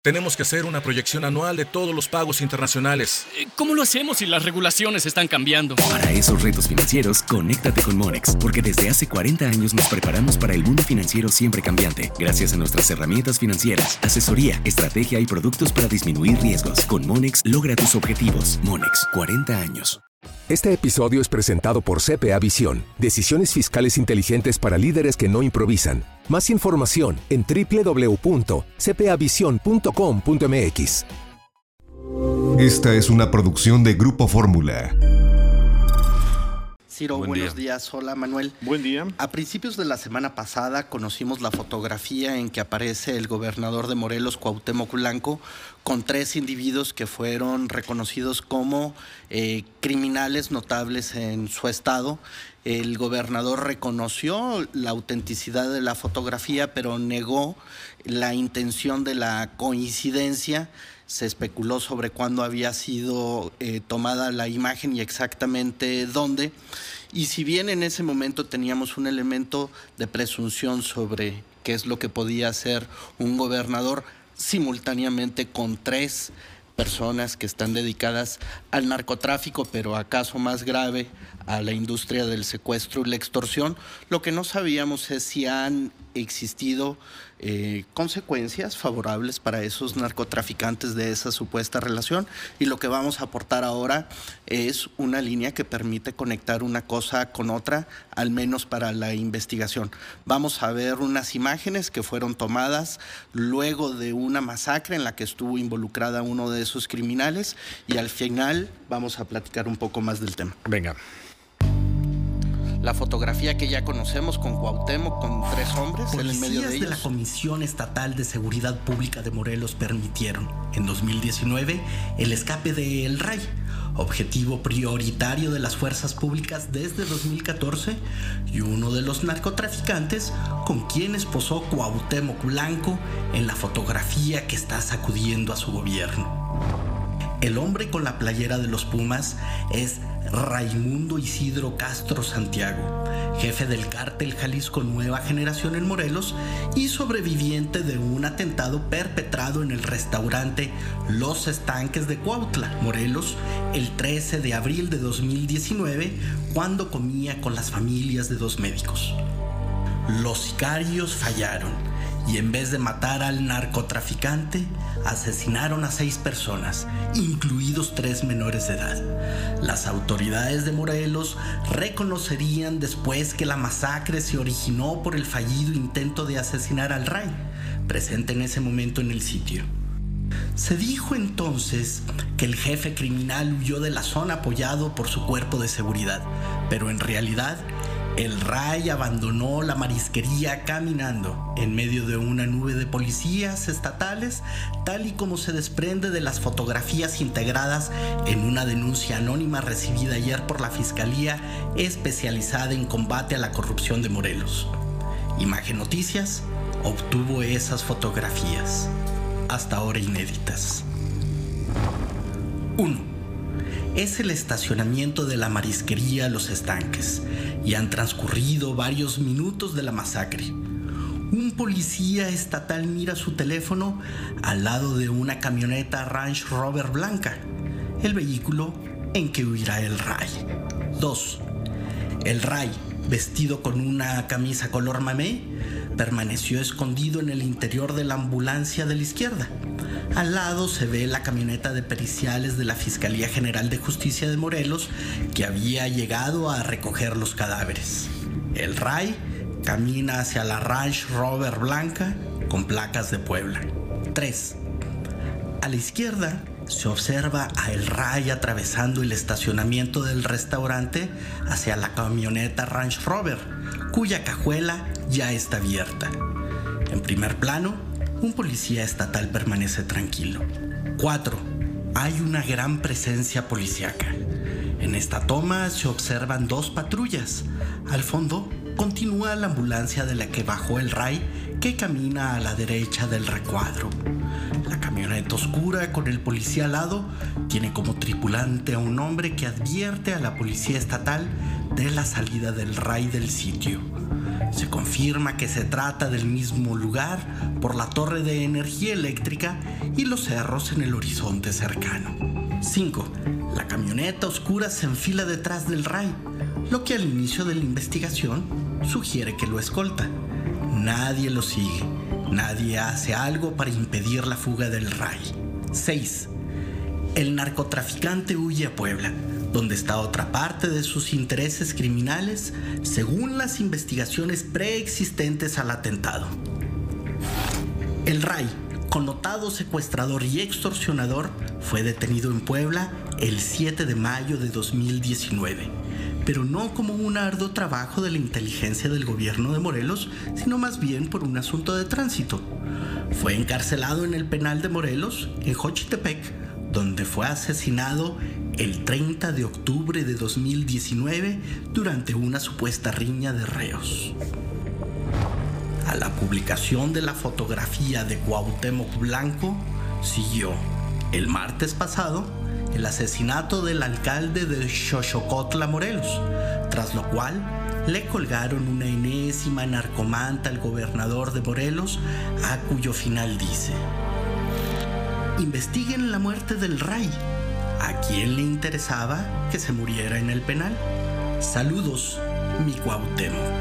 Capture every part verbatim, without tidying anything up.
Tenemos que hacer una proyección anual de todos los pagos internacionales. ¿Cómo lo hacemos si las regulaciones están cambiando? Para esos retos financieros, conéctate con Monex, porque desde hace cuarenta años nos preparamos para el mundo financiero siempre cambiante. Gracias a nuestras herramientas financieras, asesoría, estrategia y productos para disminuir riesgos. Con Monex, logra tus objetivos. Monex, cuarenta años. Este episodio es presentado por C P A Visión. Decisiones fiscales inteligentes para líderes que no improvisan. Más información en doble u doble u doble u punto c p a visión punto com punto m x. Esta es una producción de Grupo Fórmula. Ciro, Buen buenos día. días. Hola, Manuel. Buen día. A principios de la semana pasada conocimos la fotografía en que aparece el gobernador de Morelos, Cuauhtémoc Blanco, con tres individuos que fueron reconocidos como eh, criminales notables en su estado. El gobernador reconoció la autenticidad de la fotografía, pero negó la intención de la coincidencia. Se especuló sobre cuándo había sido eh, tomada la imagen y exactamente dónde. Y si bien en ese momento teníamos un elemento de presunción sobre qué es lo que podía hacer un gobernador, simultáneamente con tres personas que están dedicadas al narcotráfico, pero acaso más grave, a la industria del secuestro y la extorsión, lo que no sabíamos es si han existido eh, consecuencias favorables para esos narcotraficantes de esa supuesta relación, y lo que vamos a aportar ahora es una línea que permite conectar una cosa con otra, al menos para la investigación. Vamos a ver unas imágenes que fueron tomadas luego de una masacre en la que estuvo involucrada uno de esos criminales, y al final vamos a platicar un poco más del tema. Venga. La fotografía que ya conocemos con Cuauhtémoc, con tres hombres, él en medio de Policías ellos. de la Comisión Estatal de Seguridad Pública de Morelos permitieron, en dos mil diecinueve, el escape de El Ray, objetivo prioritario de las fuerzas públicas desde dos mil catorce, y uno de los narcotraficantes con quienes posó Cuauhtémoc Blanco en la fotografía que está sacudiendo a su gobierno. El hombre con la playera de los Pumas es Raimundo Isidro Castro Santiago, jefe del cártel Jalisco Nueva Generación en Morelos y sobreviviente de un atentado perpetrado en el restaurante Los Estanques de Cuautla, Morelos, el trece de abril de dos mil diecinueve, cuando comía con las familias de dos médicos. Los sicarios fallaron y en vez de matar al narcotraficante, asesinaron a seis personas, incluidos tres menores de edad. Las autoridades de Morelos reconocerían después que la masacre se originó por el fallido intento de asesinar al Ray, presente en ese momento en el sitio. Se dijo entonces que el jefe criminal huyó de la zona apoyado por su cuerpo de seguridad, pero en realidad el Ray abandonó la marisquería caminando en medio de una nube de policías estatales, tal y como se desprende de las fotografías integradas en una denuncia anónima recibida ayer por la Fiscalía Especializada en Combate a la Corrupción de Morelos. Imagen Noticias obtuvo esas fotografías, hasta ahora inéditas. uno. Es el estacionamiento de la marisquería Los Estanques, y han transcurrido varios minutos de la masacre. Un policía estatal mira su teléfono al lado de una camioneta Range Rover blanca, el vehículo en que huirá el Ray. dos. El Ray, vestido con una camisa color mamey, permaneció escondido en el interior de la ambulancia de la izquierda. Al lado se ve la camioneta de periciales de la Fiscalía General de Justicia de Morelos, que había llegado a recoger los cadáveres. El Ray camina hacia la Range Rover blanca con placas de Puebla. tres. A la izquierda se observa a El Ray atravesando el estacionamiento del restaurante hacia la camioneta Range Rover, cuya cajuela ya está abierta. En primer plano, un policía estatal permanece tranquilo. cuatro. Hay una gran presencia policíaca. En esta toma se observan dos patrullas. Al fondo continúa la ambulancia de la que bajó el Ray, que camina a la derecha del recuadro. La camioneta oscura con el policía al lado tiene como tripulante a un hombre que advierte a la policía estatal de la salida del Ray del sitio. Se confirma que se trata del mismo lugar por la torre de energía eléctrica y los cerros en el horizonte cercano. cinco. La camioneta oscura se enfila detrás del Ray, lo que al inicio de la investigación sugiere que lo escolta. Nadie lo sigue, nadie hace algo para impedir la fuga del Ray. seis. El narcotraficante huye a Puebla, donde está otra parte de sus intereses criminales, según las investigaciones preexistentes al atentado. El Ray, connotado secuestrador y extorsionador, fue detenido en Puebla el siete de mayo de dos mil diecinueve, pero no como un arduo trabajo de la inteligencia del gobierno de Morelos, sino más bien por un asunto de tránsito. Fue encarcelado en el penal de Morelos, en Xochitepec, donde fue asesinado el treinta de octubre de dos mil diecinueve durante una supuesta riña de reos. A la publicación de la fotografía de Cuauhtémoc Blanco siguió, el martes pasado, el asesinato del alcalde de Xochocotla, Morelos, tras lo cual le colgaron una enésima narcomanta al gobernador de Morelos, a cuyo final dice: investiguen la muerte del Ray. ¿A quién le interesaba que se muriera en el penal? Saludos, mi Cuauhtémoc.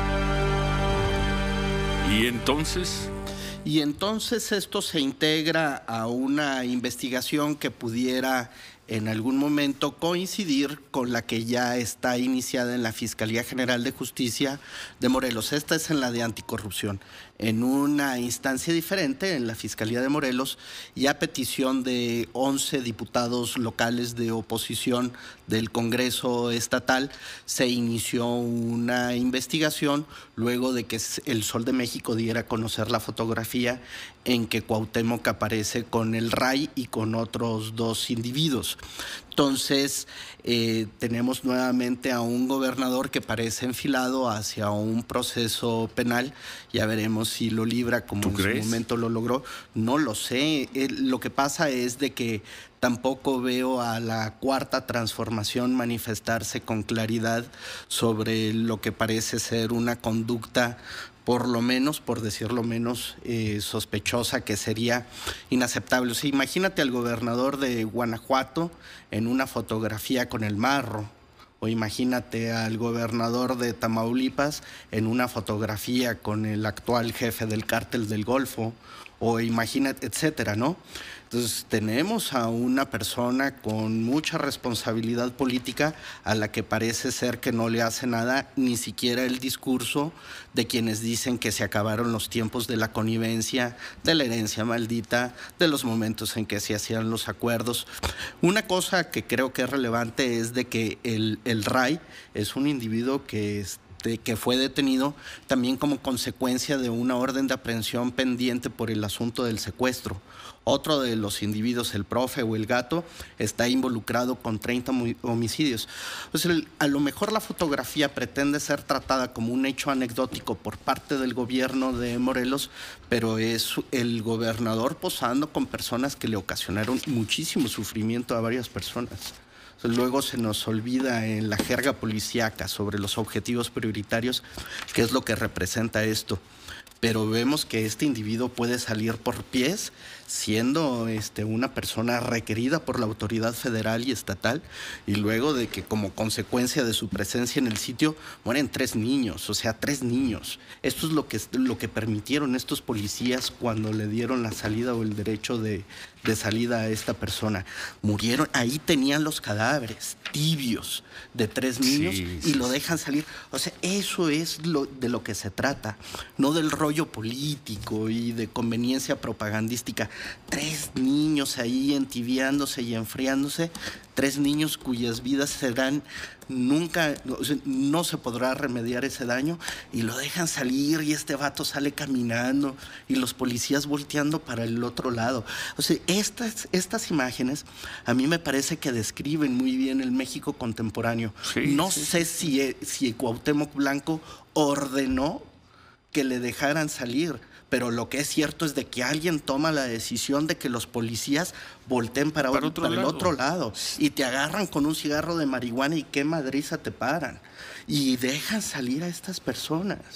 ¿Y entonces? Y entonces esto se integra a una investigación que pudiera en algún momento coincidir con la que ya está iniciada en la Fiscalía General de Justicia de Morelos. Esta es en la de anticorrupción, en una instancia diferente, en la Fiscalía de Morelos, y a petición de once diputados locales de oposición del Congreso Estatal, se inició una investigación luego de que el Sol de México diera a conocer la fotografía en que Cuauhtémoc aparece con el Ray y con otros dos individuos. Entonces, eh, tenemos nuevamente a un gobernador que parece enfilado hacia un proceso penal. Ya veremos si lo libra como en su momento lo logró. No lo sé. Eh, lo que pasa es de que tampoco veo a la Cuarta Transformación manifestarse con claridad sobre lo que parece ser una conducta, por lo menos, por decirlo menos, eh, sospechosa, que sería inaceptable. O sea, imagínate al gobernador de Guanajuato en una fotografía con el marro, o imagínate al gobernador de Tamaulipas en una fotografía con el actual jefe del cártel del Golfo, o imagínate, etcétera, ¿no? Entonces tenemos a una persona con mucha responsabilidad política a la que parece ser que no le hace nada, ni siquiera el discurso de quienes dicen que se acabaron los tiempos de la connivencia, de la herencia maldita, de los momentos en que se hacían los acuerdos. Una cosa que creo que es relevante es de que el, el Ray es un individuo que es De que fue detenido también como consecuencia de una orden de aprehensión pendiente por el asunto del secuestro. Otro de los individuos, el profe o el gato, está involucrado con treinta homicidios. Pues el, a lo mejor la fotografía pretende ser tratada como un hecho anecdótico por parte del gobierno de Morelos, pero es el gobernador posando con personas que le ocasionaron muchísimo sufrimiento a varias personas. Luego se nos olvida en la jerga policíaca sobre los objetivos prioritarios qué es lo que representa esto. Pero vemos que este individuo puede salir por pies siendo este, una persona requerida por la autoridad federal y estatal, y luego de que como consecuencia de su presencia en el sitio mueren tres niños, o sea, tres niños. Esto es lo que, lo que permitieron estos policías cuando le dieron la salida o el derecho de, de salida a esta persona. Murieron, ahí tenían los cadáveres tibios de tres niños, sí, y lo dejan salir. O sea, eso es lo, de lo que se trata, no del rollo político y de conveniencia propagandística. Tres niños ahí entibiándose y enfriándose, tres niños cuyas vidas serán nunca, o sea, no se podrá remediar ese daño, y lo dejan salir y este vato sale caminando y los policías volteando para el otro lado. O sea, estas, estas imágenes a mí me parece que describen muy bien el México contemporáneo. Sí, no sí. sé si, si Cuauhtémoc Blanco ordenó que le dejaran salir, pero lo que es cierto es de que alguien toma la decisión de que los policías volteen para, para, otro para el otro lado y te agarran con un cigarro de marihuana y qué madriza te paran y dejan salir a estas personas.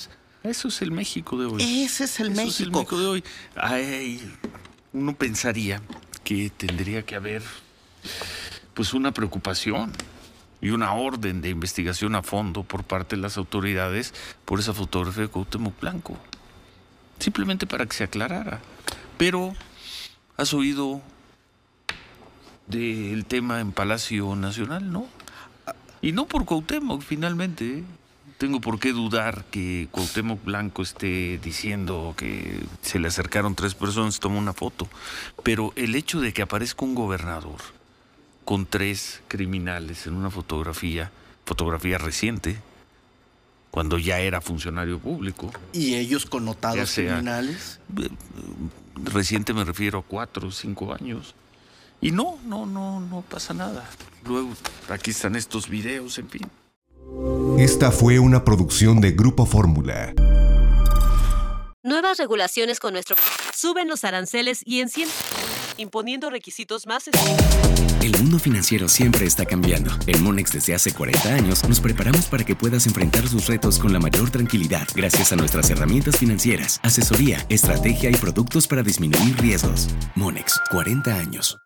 Eso es el México de hoy. Ese es el Eso México. Es el México de hoy. Ay, uno pensaría que tendría que haber pues una preocupación y una orden de investigación a fondo por parte de las autoridades por esa fotografía de Cuauhtémoc Blanco. Simplemente para que se aclarara. Pero has oído del tema en Palacio Nacional, ¿no? Y no por Cuauhtémoc, finalmente, ¿eh? Tengo por qué dudar que Cuauhtémoc Blanco esté diciendo que se le acercaron tres personas, tomó una foto. Pero el hecho de que aparezca un gobernador con tres criminales en una fotografía, fotografía reciente, cuando ya era funcionario público. ¿Y ellos connotados sea, criminales? Reciente me refiero a cuatro o cinco años. Y no, no, no, no pasa nada. Luego, aquí están estos videos, en fin. Esta fue una producción de Grupo Fórmula. Nuevas regulaciones con nuestro... Suben los aranceles y encienden, imponiendo requisitos más... El mundo financiero siempre está cambiando. En Monex desde hace cuarenta años nos preparamos para que puedas enfrentar sus retos con la mayor tranquilidad gracias a nuestras herramientas financieras, asesoría, estrategia y productos para disminuir riesgos. Monex, cuarenta años.